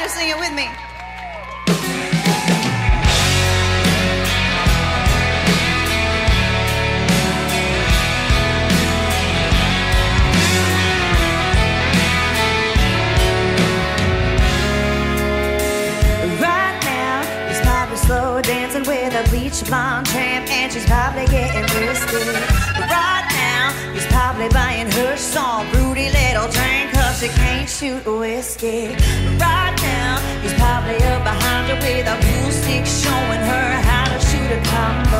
Everybody sing it with me. Right now, he's probably slow dancing with a bleach blonde tramp, and she's probably getting thirsty. Right now, he's probably buying her some broody little drink, cause she can't shoot whiskey. Right now, he's probably up behind her with a pool stick, showing her how to shoot a combo.